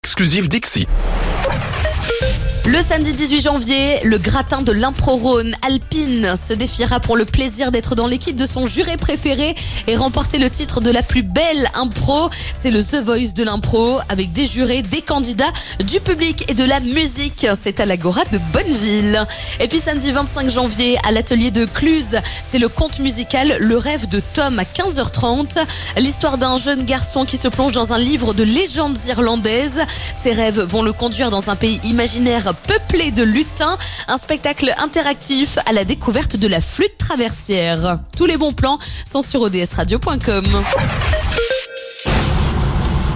exclusif Dixi. Le samedi 18 janvier, le gratin de l'impro-Rhône Alpine se défiera pour le plaisir d'être dans l'équipe de son juré préféré et remporter le titre de la plus belle impro. C'est le The Voice de l'impro avec des jurés, des candidats, du public et de la musique. C'est à l'Agora de Bonneville. Et puis samedi 25 janvier, à l'atelier de Cluse, c'est le conte musical Le rêve de Tom à 15h30. L'histoire d'un jeune garçon qui se plonge dans un livre de légendes irlandaises. Ses rêves vont le conduire dans un pays imaginaire peuplé de lutins, un spectacle interactif à la découverte de la flûte traversière. Tous les bons plans sont sur odsradio.com.